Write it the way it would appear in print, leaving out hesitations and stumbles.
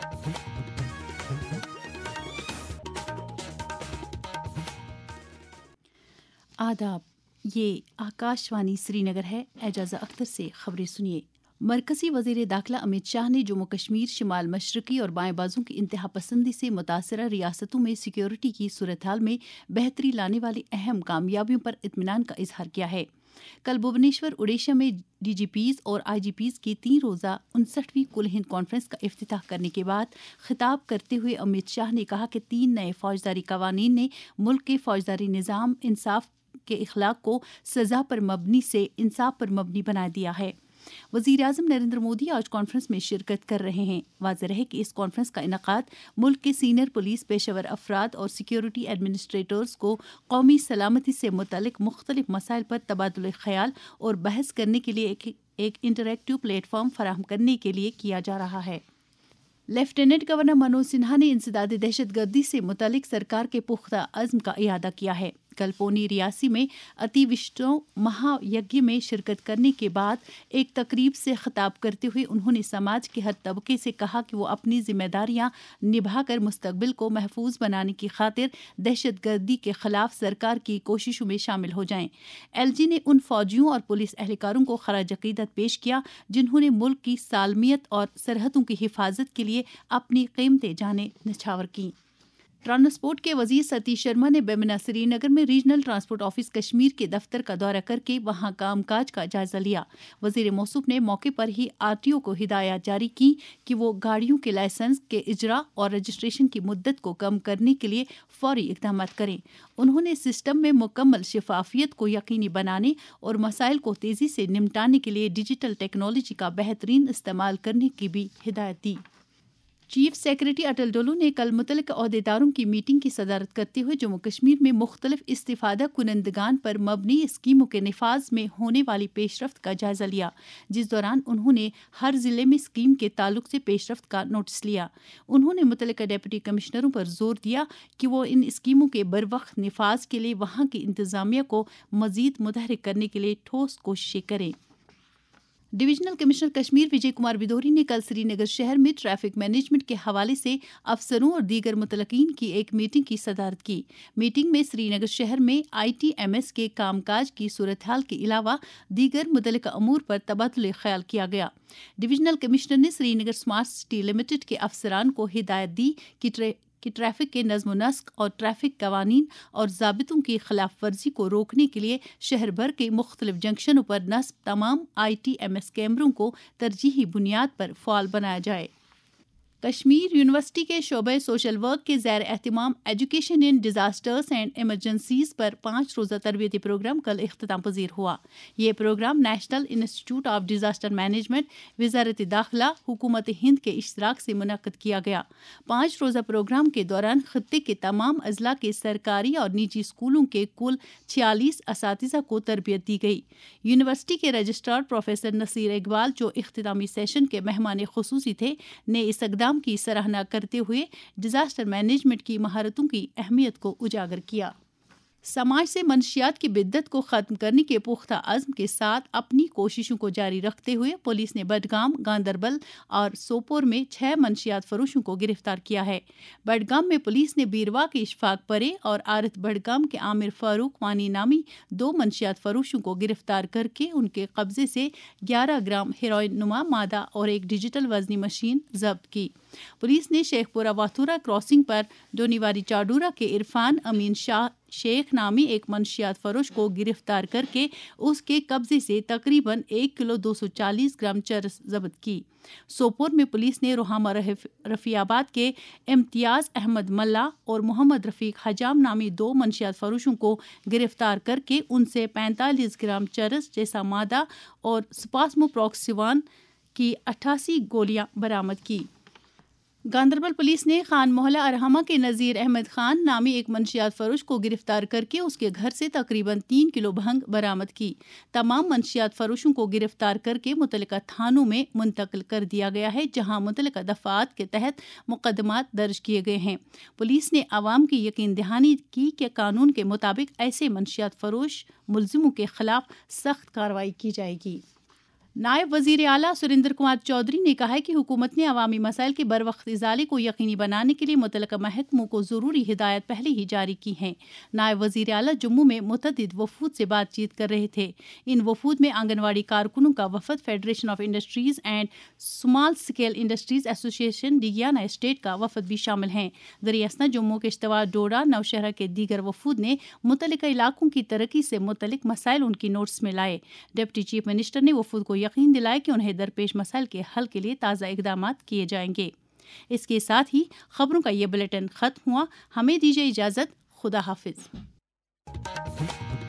आदाब, ये आकाशवाणी श्रीनगर है। एजाज़ा अख्तर से खबरें सुनिए। मरकज़ी वज़ीर दाखिला अमित शाह ने जम्मू कश्मीर, शिमाल मशरक़ी और बाएं बाजू की इंतहा पसंदी से मुतासरा रियासतों में सिक्योरिटी की सूरत हाल में बेहतरी लाने वाली अहम कामयाबियों पर इत्मीनान का इजहार किया है। कल भुवनेश्वर, ओडिशा में DGPs और IGPs की 3 रोज़ा 59वीं कुल हिंद कॉन्फ्रेंस का इफ्तिताह करने के बाद खिताब करते हुए अमित शाह ने कहा कि 3 नए फौजदारी कवानीन ने मुल्क के फौजदारी निज़ाम इंसाफ के इखलाक को सज़ा पर मबनी से इंसाफ पर मबनी बना दिया है। वज़ीर आज़म नरेंद्र मोदी आज कॉन्फ्रेंस में शिरकत कर रहे हैं। वाज़ेह है कि इस कॉन्फ्रेंस का इनकाद मुल्क के सीनियर पुलिस पेशेवर अफराद और सिक्योरिटी एडमिनिस्ट्रेटर्स को कौमी सलामती से मुतल्लिक मुख्तलिफ मसाइल पर तबादुल ख्याल और बहस करने के लिए एक इंटरैक्टिव प्लेटफॉर्म फराहम करने के लिए किया जा रहा है। लेफ्टिनेंट गवर्नर मनोज सिन्हा ने इंसदाद दहशतगर्दी से मुतल्लिक सरकार के पुख्ता अज़्म का इयादा किया है। कल पौनी रियासी में अतिविष्टों महायज्ञ में शिरकत करने के बाद एक तकरीब से खिताब करते हुए उन्होंने समाज के हर तबके से कहा कि वो अपनी जिम्मेदारियां निभाकर मुस्तकबिल को महफूज बनाने की खातिर दहशतगर्दी के खिलाफ सरकार की कोशिशों में शामिल हो जाएं। LG ने उन फौजियों और पुलिस एहलकारों को खराज अकीदत पेश किया जिन्होंने मुल्क की सालमियत और सरहदों की हिफाजत के लिए अपनी कीमती जानें न्यौछावर की। ट्रांसपोर्ट के वजीर सतीश शर्मा ने बेमिना श्रीनगर में रीजनल ट्रांसपोर्ट ऑफिस कश्मीर के दफ्तर का दौरा करके वहां कामकाज का जायजा लिया। वजीर मौसूफ ने मौके पर ही RTO को हिदायत जारी की कि वो गाड़ियों के लाइसेंस के इजरा और रजिस्ट्रेशन की मुद्दत को कम करने के लिए फौरी इक़दाम करें। उन्होंने सिस्टम में मुकम्मल शफाफियत को यकीनी बनाने और मसाइल को तेज़ी से निपटाने के लिए डिजिटल टेक्नोलॉजी का बेहतरीन इस्तेमाल करने की भी हिदायत दी। चीफ सेक्रेटरी अटल डोलू ने कल मुतल्लिक़ अहदेदारों की मीटिंग की सदारत करते हुए जम्मू कश्मीर में मुख्तलिफ इस्तिफ़ादा कुनंदगान पर मबनी स्कीमों के निफाज में होने वाली पेशरफ्त का जायजा लिया, जिस दौरान उन्होंने हर ज़िले में स्कीम के ताल्लुक से पेशरफ्त का नोटिस लिया। उन्होंने मुतल्लिक़ डिप्टी कमिश्नरों पर जोर दिया कि वो इन स्कीमों के बरवक्त निफाज के लिए वहाँ की इंतज़ामिया को मज़ीद मुतहरिक करने के लिए ठोस कोशिशें करें। डिविजनल कमिश्नर कश्मीर विजय कुमार बिदोरी ने कल श्रीनगर शहर में ट्रैफिक मैनेजमेंट के हवाले से अफसरों और दीगर मुतलकीन की एक मीटिंग की सदारत की। मीटिंग में श्रीनगर शहर में ITMS के कामकाज की सूरत हाल के अलावा दीगर मुतल्लिका अमूर पर तबादुल ख्याल किया गया। डिविजनल कमिश्नर ने श्रीनगर स्मार्ट सिटी लिमिटेड के अफसरान को हिदायत दी कि ट्रैफिक के नज़्म नस्क और ट्रैफिक कवानीन और ज़ाबितों की खिलाफ वर्जी को रोकने के लिए शहर भर के मुख्तलिफ जंक्शनों पर नस्ब तमाम ITMS कैमरों को तरजीही बुनियाद पर फ़ाल बनाया जाए। कश्मीर यूनिवर्सिटी के शोबे सोशल वर्क के ज़ैर एहतिमाम education in disasters and emergencies पर 5 रोज़ा तरबियती प्रोग्राम कल इख्तिताम पजीर हुआ। ये program national institute of disaster management, वज़ारत दाखिला, हुकूमत हिंद के इश्तराक से मुनक़्क़द किया गया। 5 रोज़ा प्रोग्राम के दौरान खत्ते के तमाम अज़ला के सरकारी और निजी स्कूलों के कुल 46 असातिज़ा को तरबियत दी गई। यूनिवर्सिटी के रजिस्ट्रार प्रोफेसर नसीर इकबाल, जो इख्तितामी सेशन के मेहमान खुसूसी थे, ने इस की सराहना करते हुए डिजास्टर मैनेजमेंट की महारतों की अहमियत को उजागर किया। समाज से मनशियात की बिद्दत को ख़त्म करने के पुख्ता अज़्म के साथ अपनी कोशिशों को जारी रखते हुए पुलिस ने बडगाम, गांदरबल और सोपोर में 6 मनशियात फरोशों को गिरफ्तार किया है। बडगाम में पुलिस ने बीरवा के इशफाक परे और आरत बडगाम के आमिर फारूक वानी नामी 2 मनशियात फरोशों को गिरफ्तार करके उनके कब्जे से 11 ग्राम हेरोइन नुमा मादा और एक डिजिटल वजनी मशीन जब्त की। पुलिस ने शेखपुरा वाथुरा क्रॉसिंग पर डोनीवारी चाडूरा के इरफान अमीन शाह शेख नामी एक मनशियात फरोश को गिरफ्तार करके उसके कब्जे से तकरीबन 1 किलो 240 ग्राम चरस जब्त की। सोपोर में पुलिस ने रोहामा रफियाबाद के इम्तियाज़ अहमद मल्ला और मोहम्मद रफ़ीक हजाम नामी 2 मनशियात फरोशों को गिरफ्तार करके उनसे 45 ग्राम चरस जैसा मादा और स्पास्मोप्रॉक्सिवान की 88 गोलियां बरामद की। गांदरबल पुलिस ने खान मोहल्ला अरहमा के नज़ीर अहमद खान नामी एक मनशियात फरोश को गिरफ्तार करके उसके घर से तकरीबन 3 किलो भंग बरामद की। तमाम मनशियात फरोशों को गिरफ्तार करके मुतल्लिका थानों में मुंतकिल कर दिया गया है, जहां मुतल्लिका दफ़ात के तहत मुकदमात दर्ज किए गए हैं। पुलिस ने आवाम की यकीन दहानी की कि कानून के मुताबिक ऐसे मनशियात फरोश मुलजिमों के खिलाफ सख्त कार्रवाई की जाएगी। نائب وزیر اعلیٰ سریندر کمار چودھری نے کہا ہے کہ حکومت نے عوامی مسائل کے بروقت ازالے کو یقینی بنانے کے لیے متعلقہ محکموں کو ضروری ہدایات پہلے ہی جاری کی ہیں۔ نائب وزیر اعلیٰ جموں میں متعدد وفود سے بات چیت کر رہے تھے۔ ان وفود میں آنگن واڑی کارکنوں کا وفد، federation of industries and small scale industries association ڈگیانا state کا وفد بھی شامل ہیں۔ دریں اثنا جموں کے اشتوا، ڈوڈا، نوشہرہ کے دیگر وفود نے متعلقہ علاقوں کی ترقی سے متعلق مسائل ان کی نوٹس میں لائے۔ ڈپٹی چیف منسٹر نے وفود کو یقین دلایا کہ انہیں درپیش مسائل کے حل کے لیے تازہ اقدامات کیے جائیں گے۔ اس کے ساتھ ہی خبروں کا یہ بلیٹن ختم ہوا۔ ہمیں دیجیے اجازت۔ خدا حافظ۔